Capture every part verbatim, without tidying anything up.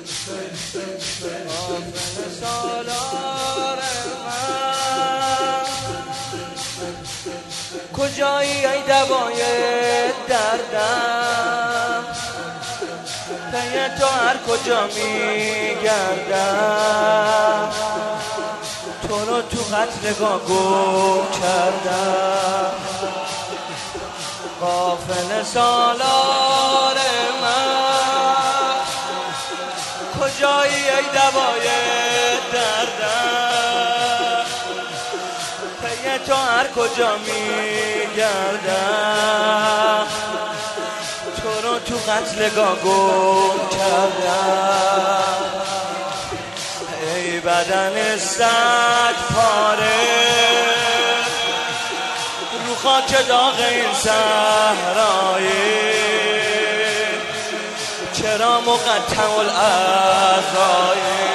قافل سالار من کجایی ای دوای دردم پی تو هر کجا میگردم تو رو تو قتلگاه گم کردم قافل سالار من کجایی ای دوای دردم پی تو هر کجا میگردم تو رو تو قتلگاه گم کردم ای بدن صد پاره رو خاک داغ این صحرایی چرا مقطع الاعضایی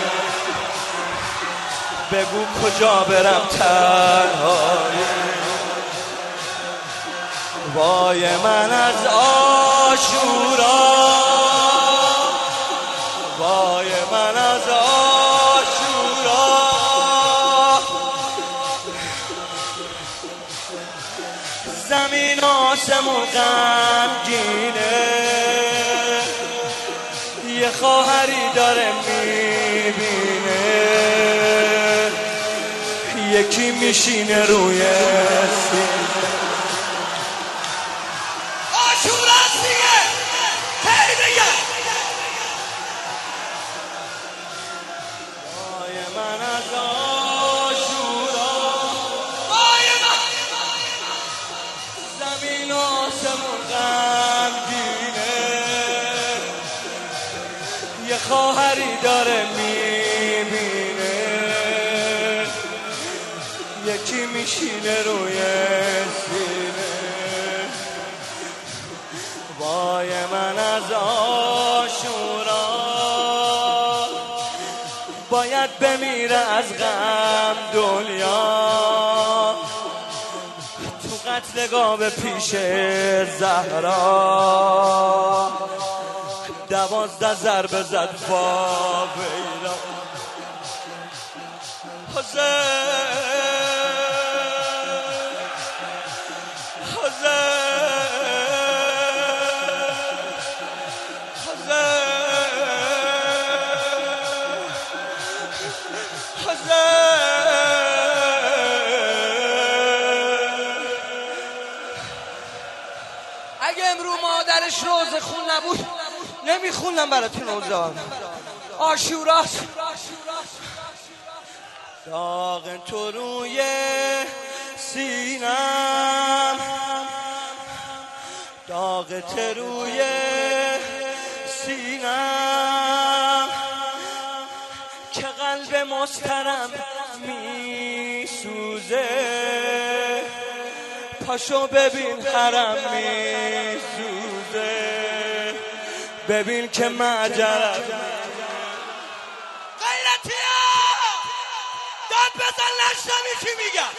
بگو کجا برم تنهایی وای من از عاشورا وای من از عاشورا زمین آسمون غمگینه یه خواهری داره میبینه یکی میشینه روی سینه آشوراست دیگه هی دیگه وای من از آشورا وای من زمین آسمون غمگینه یه خواهری داره میبینه یکی میشینه روی سینه وای من از عاشورا باید بمیره از غم دنیا تو قتلگاه به پیش زهرا دوازده ضربه زد با بیرا اگه امرو مادرش روزه خون نبود نمیخوندم براتون اوزار آشوراست داغ تو روی سینم داغ تو روی سینم که قلب مسترم میسوزه پاشو ببین حرم میسوزه ببین که معجرم غیرتی ها داد بزن نشنمی چی میگم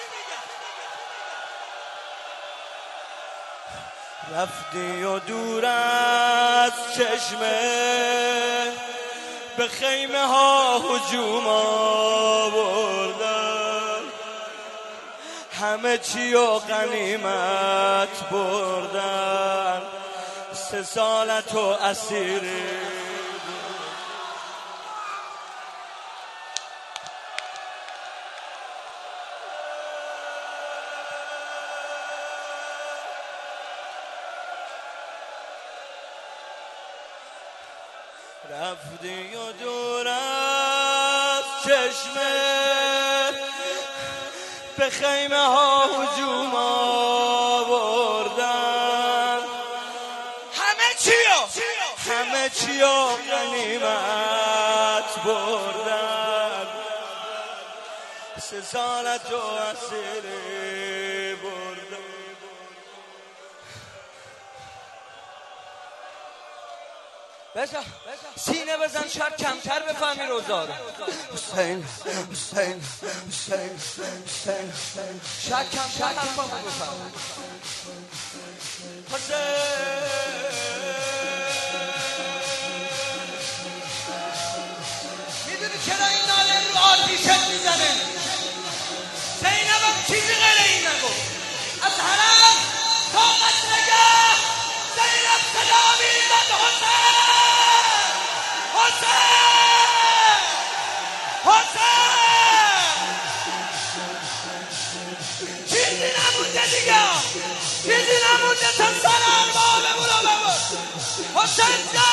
رفتی و دور از چشمه به خیمه ها هجوم آوردن همه چی و غنیمت بردن سه سالت و اسیری رفتی و دور از چشمه به خیمه ها هجوم آوردن همه چیو همه چیو غنیمت بردن سه سالت و اسیری بردن بزن سینه بزن شاید کمتر بفهمی روزا رو حسین حسین حسین حسین شاید کمتر حرفامو بفهمی حسین زنده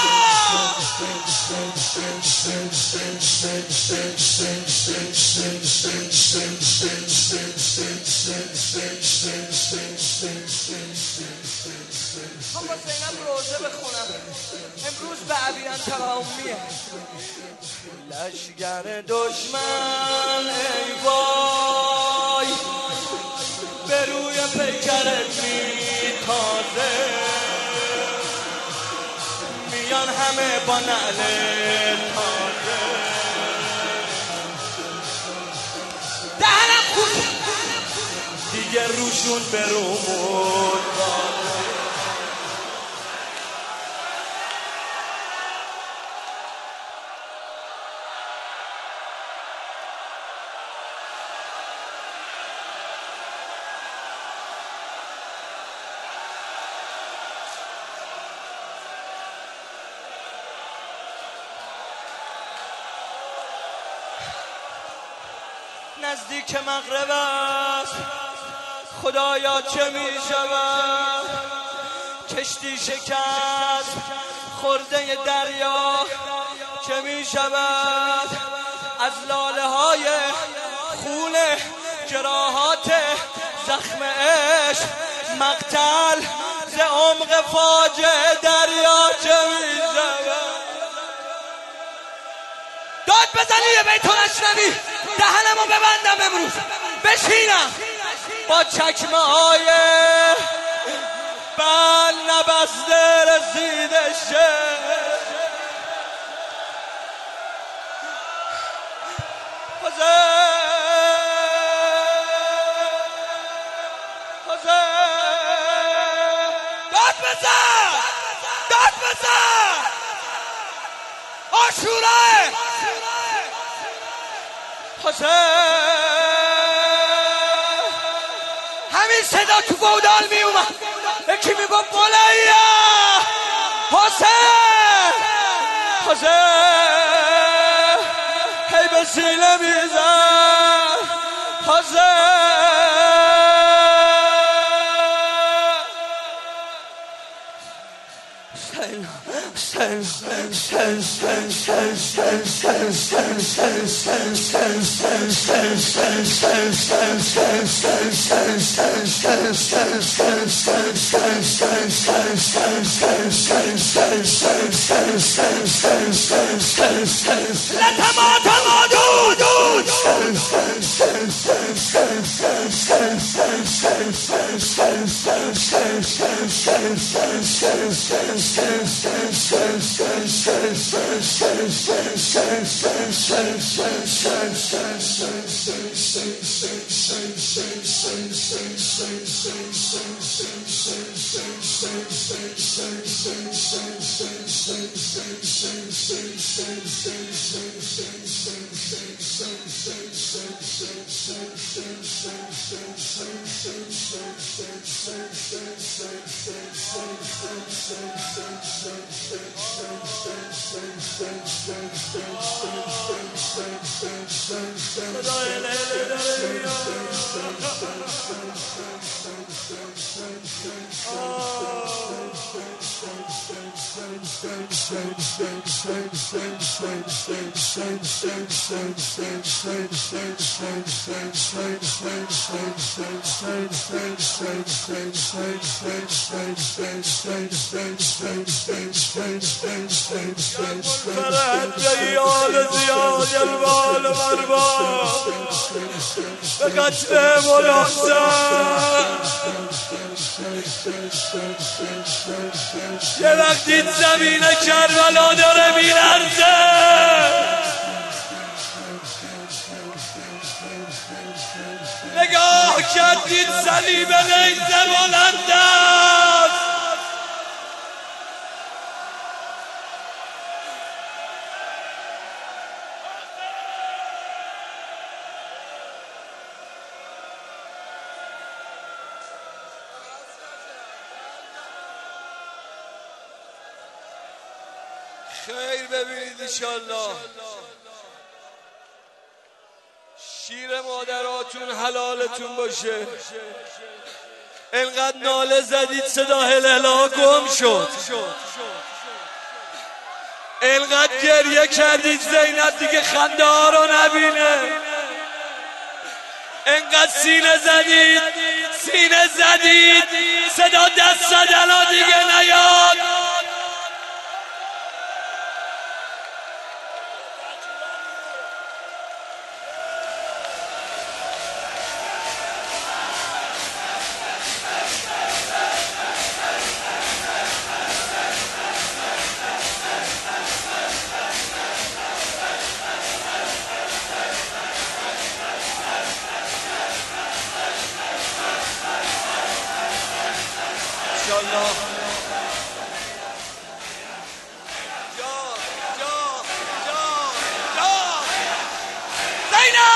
هم با زینب روزه بخونم امروز به عبیان تقاومیه لشگر دشمن ای وای به روی پیکرت میتازه میان همه با نعل تازه دهنم خود دیگه روشون برومون نزدیک مغرب است خدایا چه می شود کشتی شکست خورده دریا چه می شود از لاله های خون جراحات زخم عشق مقتل ز عمق فاجعه دریا چه می شود داد بزنی یه بیت الاشرمی دهنمو ببندم امروز بشینم با چکمه های بل نبسته رسیده شه حسین حسین داد بزن داد بزن عاشورا حسین همین صدا تو گودال می اومد یکی می گفت بولیا حسین حسین هی به سینه میزن حسین جیال زیاد الوال مربا به قتل ملاسم یه وقتی زمین کربلا داره میلرزه نگاه کردید صلیب نیزه بلند است خیر ببینید انشالله شیر مادراتون حلالتون باشه انقدر ناله زدید صدا هلهله گم شد اینقدر گریه کردید زینب دیگه خنده ها رو نبینه، اینقدر سینه زدید سینه زدید صدا دست زدن ها دیگه نیاد. انشالله جا جا جا جا زینب